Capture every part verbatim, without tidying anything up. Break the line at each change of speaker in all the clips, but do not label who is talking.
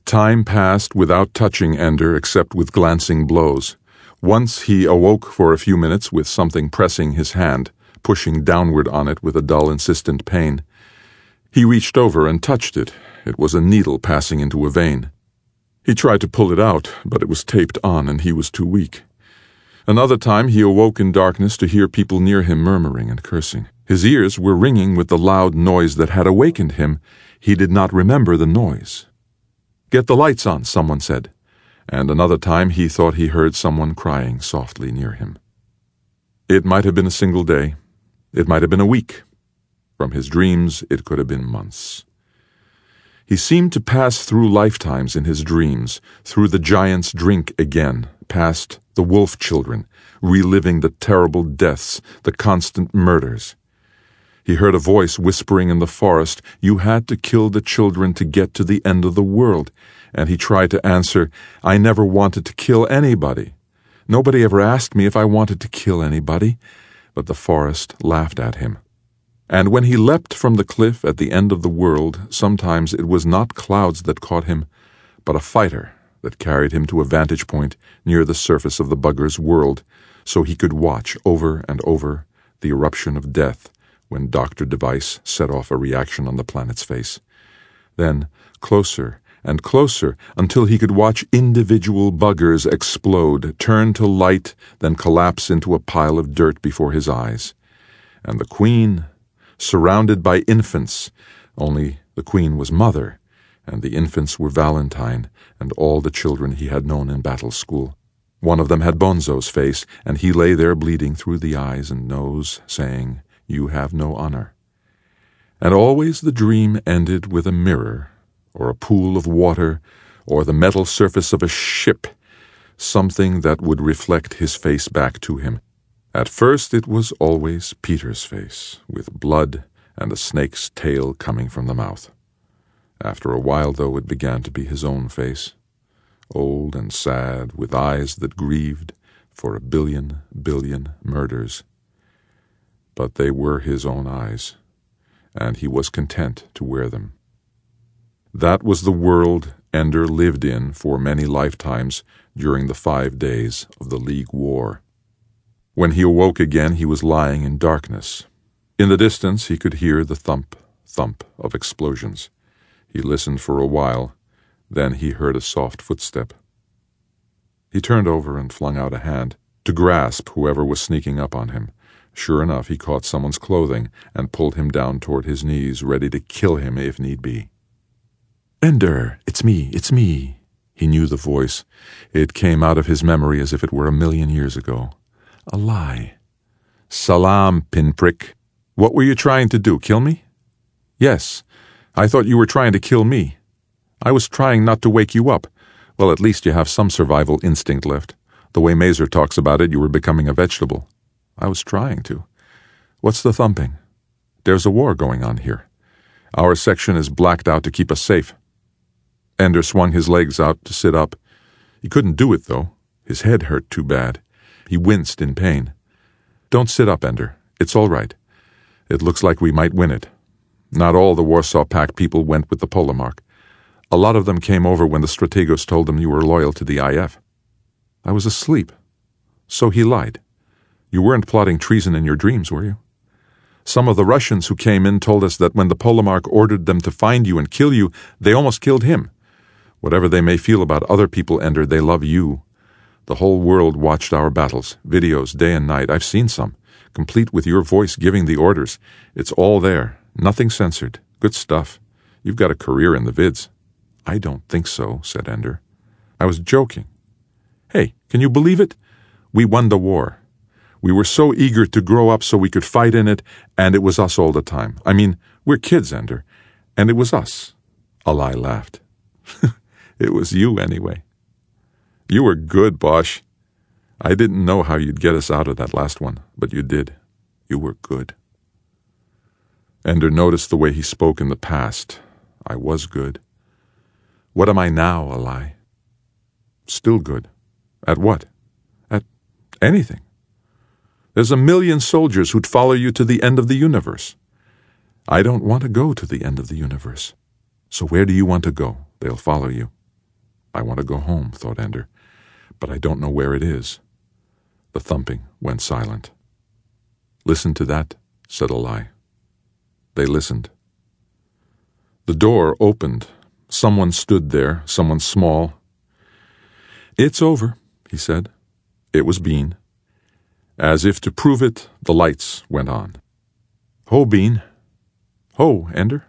Time passed without touching Ender except with glancing blows. Once he awoke for a few minutes with something pressing his hand, pushing downward on it with a dull, insistent pain. He reached over and touched it. It was a needle passing into a vein. He tried to pull it out, but it was taped on and he was too weak. Another time he awoke in darkness to hear people near him murmuring and cursing. His ears were ringing with the loud noise that had awakened him. He did not remember the noise. "Get the lights on," someone said. And another time he thought he heard someone crying softly near him. It might have been a single day. It might have been a week. From his dreams, it could have been months. He seemed to pass through lifetimes in his dreams, through the giant's drink again, past the wolf children, reliving the terrible deaths, the constant murders. He heard a voice whispering in the forest, "You had to kill the children to get to the end of the world." And he tried to answer, "I never wanted to kill anybody. Nobody ever asked me if I wanted to kill anybody." But the forest laughed at him. And when he leapt from the cliff at the end of the world, sometimes it was not clouds that caught him, but a fighter that carried him to a vantage point near the surface of the bugger's world, so he could watch over and over the eruption of death when Doctor Device set off a reaction on the planet's face. Then, closer and closer, until he could watch individual buggers explode, turn to light, then collapse into a pile of dirt before his eyes. And the Queen, surrounded by infants, only the Queen was Mother, and the infants were Valentine and all the children he had known in battle school. One of them had Bonzo's face, and he lay there bleeding through the eyes and nose, saying, "You have no honor." And always the dream ended with a mirror, or a pool of water, or the metal surface of a ship, something that would reflect his face back to him. At first it was always Peter's face, with blood and a snake's tail coming from the mouth. After a while, though, it began to be his own face, old and sad, with eyes that grieved for a billion, billion murders. But they were his own eyes, and he was content to wear them. That was the world Ender lived in for many lifetimes during the five days of the League War. When he awoke again, he was lying in darkness. In the distance, he could hear the thump, thump of explosions. He listened for a while, then he heard a soft footstep. He turned over and flung out a hand to grasp whoever was sneaking up on him. Sure enough, he caught someone's clothing and pulled him down toward his knees, ready to kill him if need be. "Ender, it's me, it's me." He knew the voice. It came out of his memory as if it were a million years ago. A lie. "Salam, pinprick. What were you trying to do, kill me?" "Yes. I thought you were trying to kill me. I was trying not to wake you up. Well, at least you have some survival instinct left. The way Mazer talks about it, you were becoming a vegetable." "I was trying to. What's the thumping?" "There's a war going on here. Our section is blacked out to keep us safe." Ender swung his legs out to sit up. He couldn't do it, though. His head hurt too bad. He winced in pain. "Don't sit up, Ender. It's all right. It looks like we might win it. Not all the Warsaw Pact people went with the Polomark. A lot of them came over when the Strategos told them you were loyal to the I F. I was asleep. So he lied. You weren't plotting treason in your dreams, were you? Some of the Russians who came in told us that when the Polomark ordered them to find you and kill you, they almost killed him. Whatever they may feel about other people, Ender, they love you. The whole world watched our battles, videos, day and night. I've seen some, complete with your voice giving the orders. It's all there, nothing censored. Good stuff. You've got a career in the vids." "I don't think so," said Ender. "I was joking. Hey, can you believe it? We won the war. We were so eager to grow up so we could fight in it, and it was us all the time. I mean, we're kids, Ender, and it was us." Alai laughed. "It was you, anyway. You were good, Bosch. I didn't know how you'd get us out of that last one, but you did. You were good." Ender noticed the way he spoke in the past. "I was good. What am I now, Alai?" "Still good. At what?" "At anything. There's a million soldiers who'd follow you to the end of the universe." "I don't want to go to the end of the universe." "So where do you want to go? They'll follow you." I want to go home, thought Ender, but I don't know where it is. The thumping went silent. Listen to that, said Eli. They listened. The door opened. Someone stood there, someone small. It's over, he said. It was Bean. As if to prove it, the lights went on. Ho, Bean. Ho, Ender.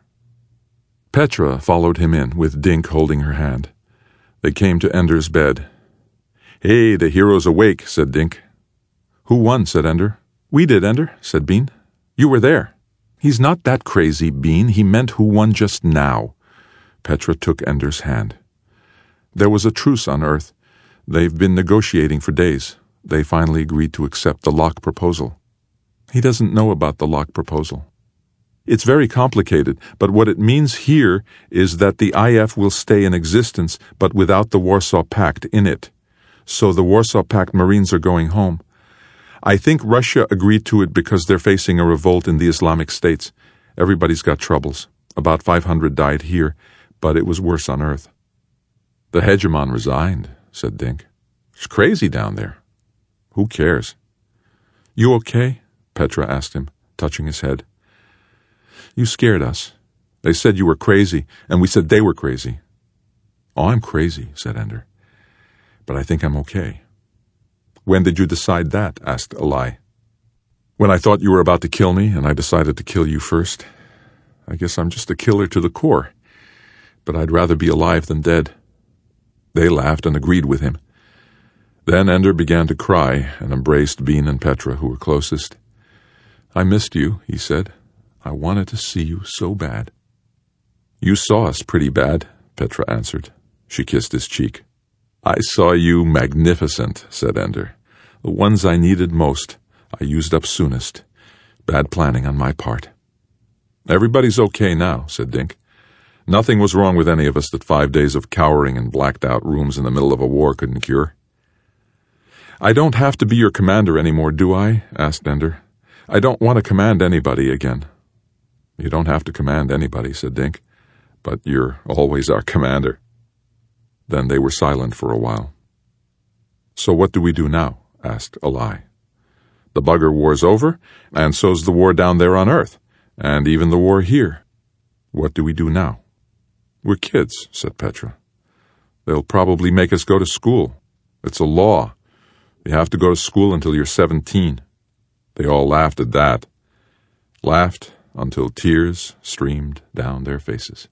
Petra followed him in, with Dink holding her hand. They came to Ender's bed. Hey, the hero's awake, said Dink. Who won, said Ender. We did, Ender, said Bean. You were there. He's not that crazy, Bean. He meant who won just now. Petra took Ender's hand. There was a truce on Earth. They've been negotiating for days. They finally agreed to accept the Locke proposal. He doesn't know about the Locke proposal. It's very complicated, but what it means here is that the I F will stay in existence, but without the Warsaw Pact in it. So the Warsaw Pact Marines are going home. I think Russia agreed to it because they're facing a revolt in the Islamic States. Everybody's got troubles. About five hundred died here, but it was worse on Earth. The hegemon resigned, said Dink. It's crazy down there. Who cares? You okay? Petra asked him, touching his head. You scared us. They said you were crazy, and we said they were crazy. Oh, I'm crazy, said Ender. But I think I'm okay. When did you decide that? Asked Eli. When I thought you were about to kill me, and I decided to kill you first. I guess I'm just a killer to the core. But I'd rather be alive than dead. They laughed and agreed with him. Then Ender began to cry and embraced Bean and Petra, who were closest. I missed you, he said. I wanted to see you so bad. You saw us pretty bad, Petra answered. She kissed his cheek. I saw you magnificent, said Ender. The ones I needed most, I used up soonest. Bad planning on my part. Everybody's okay now, said Dink. Nothing was wrong with any of us that five days of cowering in blacked-out rooms in the middle of a war couldn't cure. I don't have to be your commander anymore, do I? Asked Ender. I don't want to command anybody again. You don't have to command anybody, said Dink, but you're always our commander. Then they were silent for a while. So what do we do now? Asked Eli. The bugger war's over, and so's the war down there on Earth, and even the war here. What do we do now? We're kids, said Petra. They'll probably make us go to school. It's a law. You have to go to school until you're seventeen. They all laughed at that. Laughed until tears streamed down their faces.